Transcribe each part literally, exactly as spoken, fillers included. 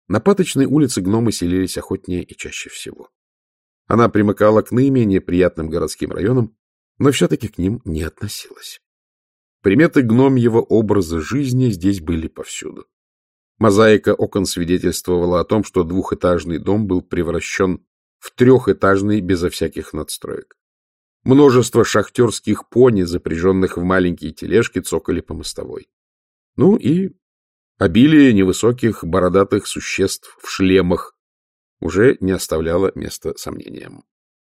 На Паточной улице гномы селились охотнее и чаще всего. Она примыкала к наименее приятным городским районам, но все-таки к ним не относилась. Приметы гномьего образа жизни здесь были повсюду. Мозаика окон свидетельствовала о том, что двухэтажный дом был превращен в трехэтажный безо всяких надстроек. Множество шахтерских пони, запряженных в маленькие тележки, цокали по мостовой. Ну и обилие невысоких бородатых существ в шлемах уже не оставляло места сомнениям.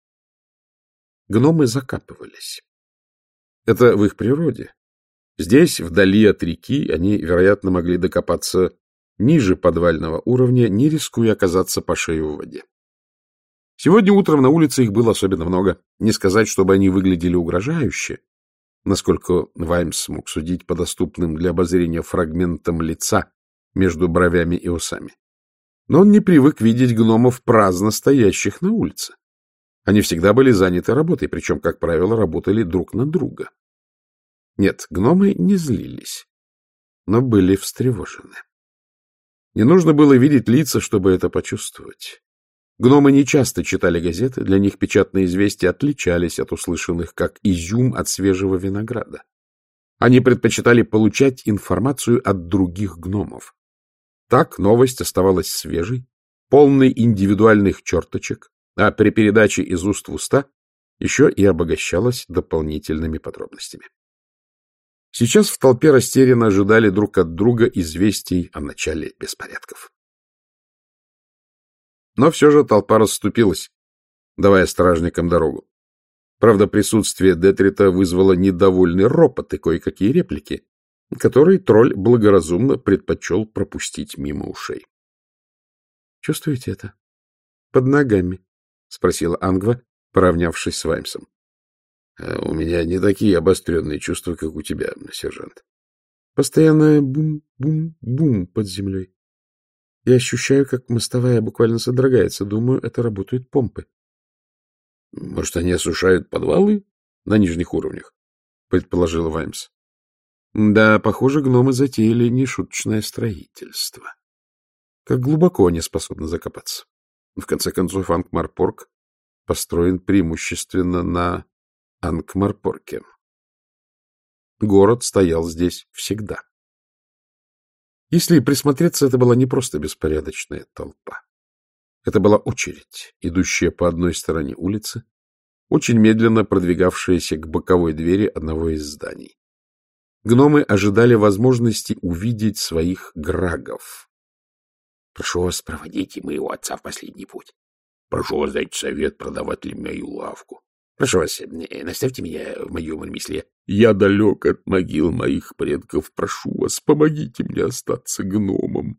Гномы закапывались. Это в их природе. Здесь, вдали от реки, они, вероятно, могли докопаться ниже подвального уровня, не рискуя оказаться по шею в воде. Сегодня утром на улице их было особенно много. Не сказать, чтобы они выглядели угрожающе, насколько Ваймс смог судить по доступным для обозрения фрагментам лица между бровями и усами. Но он не привык видеть гномов праздно стоящих на улице. Они всегда были заняты работой, причем, как правило, работали друг на друга. Нет, гномы не злились, но были встревожены. Не нужно было видеть лица, чтобы это почувствовать. Гномы не часто читали газеты, для них печатные известия отличались от услышанных, как изюм от свежего винограда. Они предпочитали получать информацию от других гномов. Так новость оставалась свежей, полной индивидуальных черточек, а при передаче из уст в уста еще и обогащалась дополнительными подробностями. Сейчас в толпе растерянно ожидали друг от друга известий о начале беспорядков. Но все же толпа расступилась, давая стражникам дорогу. Правда, присутствие Детрита вызвало недовольный ропот и кое-какие реплики, которые тролль благоразумно предпочел пропустить мимо ушей. — Чувствуете это? Под ногами? — спросила Ангва, поравнявшись с Ваймсом. — У меня не такие обостренные чувства, как у тебя, сержант. Постоянно бум-бум-бум под землей. Я ощущаю, как мостовая буквально содрогается. Думаю, это работают помпы. — Может, они осушают подвалы на нижних уровнях? — предположил Ваймс. Да, похоже, гномы затеяли нешуточное строительство. Как глубоко они способны закопаться. В конце концов, Анкмарпорк построен преимущественно на Анкмарпорке. Город стоял здесь всегда. Если присмотреться, это была не просто беспорядочная толпа. Это была очередь, идущая по одной стороне улицы, очень медленно продвигавшаяся к боковой двери одного из зданий. Гномы ожидали возможности увидеть своих грагов. — Прошу вас, проводите моего отца в последний путь. Прошу вас дать совет продавать ли мою лавку. Прошу вас, наставьте меня в моем ремесле. Я далек от могил моих предков. Прошу вас, помогите мне остаться гномом.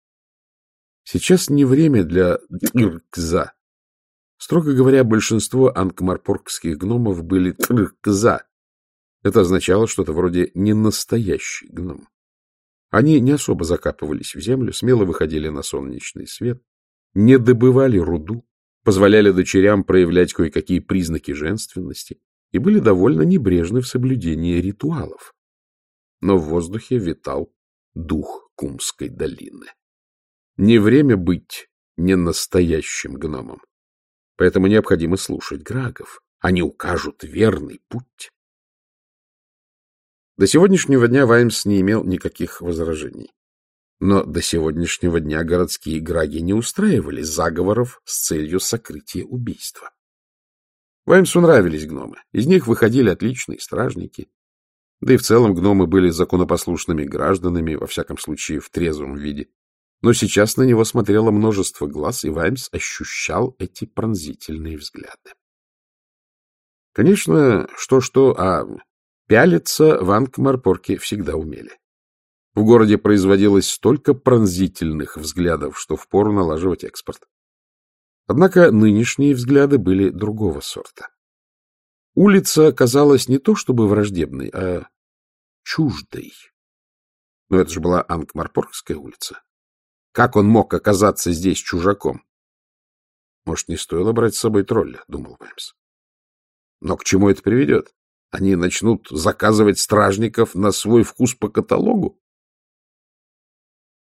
Сейчас не время для тркза. Строго говоря, большинство анкмарпоркских гномов были тркза. Это означало что-то вроде ненастоящий гном. Они не особо закапывались в землю, смело выходили на солнечный свет, не добывали руду, позволяли дочерям проявлять кое-какие признаки женственности и были довольно небрежны в соблюдении ритуалов. Но в воздухе витал дух Кумской долины. Не время быть ненастоящим гномом. Поэтому необходимо слушать грагов. Они укажут верный путь. До сегодняшнего дня Ваймс не имел никаких возражений. Но до сегодняшнего дня городские граги не устраивали заговоров с целью сокрытия убийства. Ваймсу нравились гномы. Из них выходили отличные стражники. Да и в целом гномы были законопослушными гражданами, во всяком случае в трезвом виде. Но сейчас на него смотрело множество глаз, и Ваймс ощущал эти пронзительные взгляды. Конечно, что-что, а пялиться в Анкмарпорке всегда умели. В городе производилось столько пронзительных взглядов, что впору налаживать экспорт. Однако нынешние взгляды были другого сорта. Улица казалась не то чтобы враждебной, а чуждой. Но это же была Анкмарпоркская улица. Как он мог оказаться здесь чужаком? Может, не стоило брать с собой тролля, — думал Ваймс. Но к чему это приведет? Они начнут заказывать стражников на свой вкус по каталогу?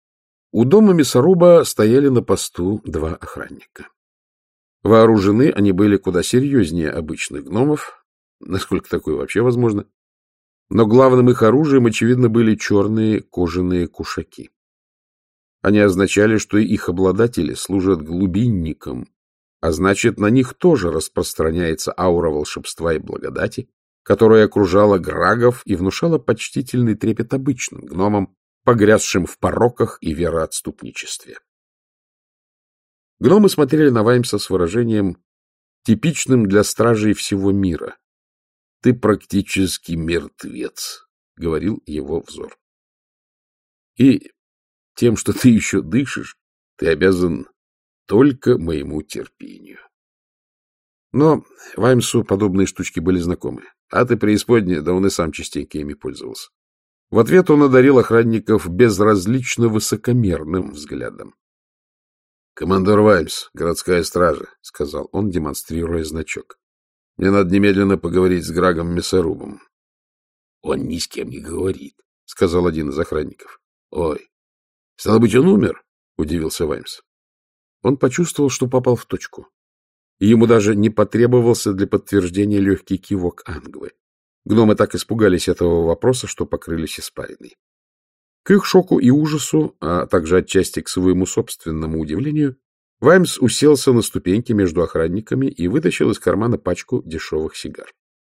У дома мясоруба стояли на посту два охранника. Вооружены они были куда серьезнее обычных гномов, насколько такое вообще возможно, но главным их оружием, очевидно, были черные кожаные кушаки. Они означали, что их обладатели служат глубинникам, а значит, на них тоже распространяется аура волшебства и благодати, которая окружала грагов и внушала почтительный трепет обычным гномам, погрязшим в пороках и вероотступничестве. Гномы смотрели на Ваймса с выражением, типичным для стражей всего мира. — Ты практически мертвец, — говорил его взор. — И тем, что ты еще дышишь, ты обязан только моему терпению. Но Ваймсу подобные штучки были знакомы. А ты преисподняя, да он и сам частенько ими пользовался. В ответ он одарил охранников безразлично высокомерным взглядом. — Командор Ваймс, городская стража, — сказал он, демонстрируя значок. — Мне надо немедленно поговорить с Грагом Мясорубом. — Он ни с кем не говорит, — сказал один из охранников. — Ой, стало быть, он умер? — удивился Ваймс. Он почувствовал, что попал в точку. И ему даже не потребовался для подтверждения легкий кивок Ангвы. Гномы так испугались этого вопроса, что покрылись испариной. К их шоку и ужасу, а также отчасти к своему собственному удивлению, Ваймс уселся на ступеньки между охранниками и вытащил из кармана пачку дешевых сигар.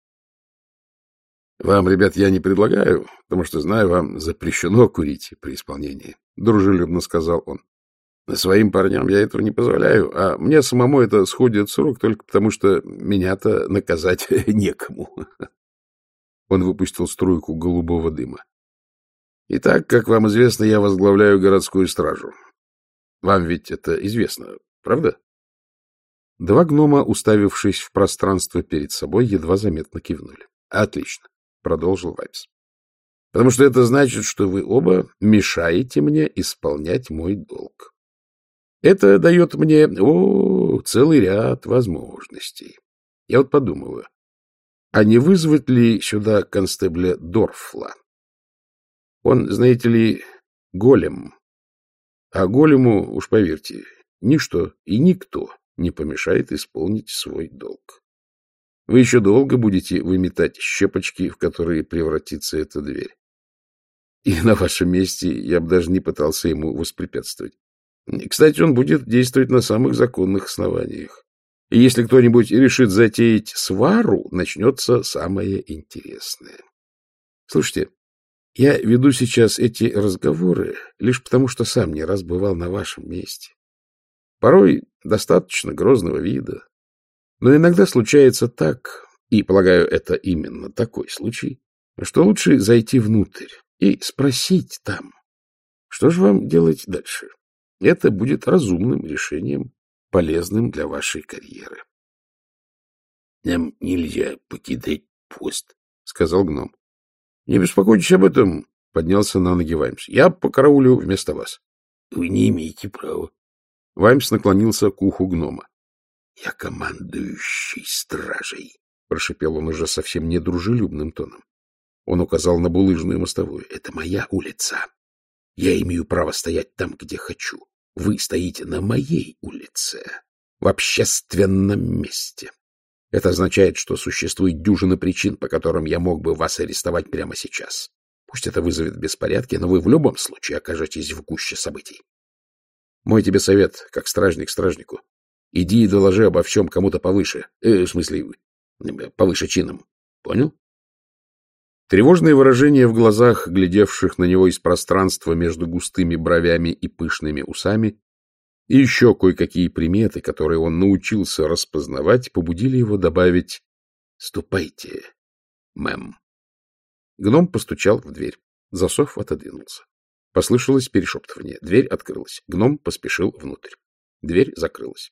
— Вам, ребят, я не предлагаю, потому что, знаю, вам запрещено курить при исполнении, — дружелюбно сказал он. Своим парням я этого не позволяю, а мне самому это сходит с рук только потому, что меня-то наказать некому. Он выпустил струйку голубого дыма. Итак, как вам известно, я возглавляю городскую стражу. Вам ведь это известно, правда? Два гнома, уставившись в пространство перед собой, едва заметно кивнули. Отлично, продолжил Ваймс. Потому что это значит, что вы оба мешаете мне исполнять мой долг. Это дает мне, о, целый ряд возможностей. Я вот подумываю, а не вызвать ли сюда констебля Дорфла? Он, знаете ли, голем. А голему, уж поверьте, ничто и никто не помешает исполнить свой долг. Вы еще долго будете выметать щепочки, в которые превратится эта дверь. И на вашем месте я бы даже не пытался ему воспрепятствовать. Кстати, он будет действовать на самых законных основаниях. И если кто-нибудь решит затеять свару, начнется самое интересное. Слушайте, я веду сейчас эти разговоры лишь потому, что сам не раз бывал на вашем месте. Порой достаточно грозного вида. Но иногда случается так, и, полагаю, это именно такой случай, что лучше зайти внутрь и спросить там, что же вам делать дальше. Это будет разумным решением, полезным для вашей карьеры. — Нам нельзя покидать пост, — сказал гном. — Не беспокойтесь об этом, — поднялся на ноги Ваймс. — Я покараулю вместо вас. — Вы не имеете права. Ваймс наклонился к уху гнома. — Я командующий стражей, — прошипел он уже совсем недружелюбным тоном. Он указал на булыжную мостовую. — Это моя улица. Я имею право стоять там, где хочу. Вы стоите на моей улице, в общественном месте. Это означает, что существует дюжина причин, по которым я мог бы вас арестовать прямо сейчас. Пусть это вызовет беспорядки, но вы в любом случае окажетесь в гуще событий. Мой тебе совет, как стражник стражнику. Иди и доложи обо всем кому-то повыше. Э, в смысле, повыше чином. Понял? Тревожные выражения в глазах, глядевших на него из пространства между густыми бровями и пышными усами, и еще кое-какие приметы, которые он научился распознавать, побудили его добавить «Ступайте, мэм». Гном постучал в дверь. Засов отодвинулся. Послышалось перешептывание. Дверь открылась. Гном поспешил внутрь. Дверь закрылась.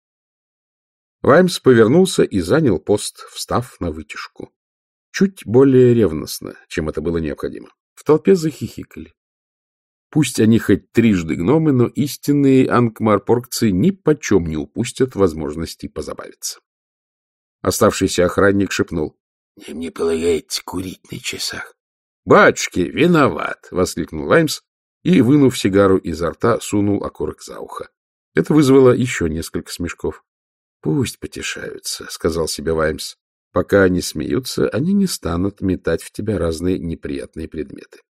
Ваймс повернулся и занял пост, встав на вытяжку. Чуть более ревностно, чем это было необходимо. В толпе захихикали. Пусть они хоть трижды гномы, но истинные анкмарпоргцы ни почем не упустят возможности позабавиться. Оставшийся охранник шепнул. — Мне полагается курить на часах. — Батюшки, виноват! — воскликнул Ваймс и, вынув сигару изо рта, сунул окурок за ухо. Это вызвало еще несколько смешков. — Пусть потешаются, — сказал себе Ваймс. — Пока они смеются, они не станут метать в тебя разные неприятные предметы.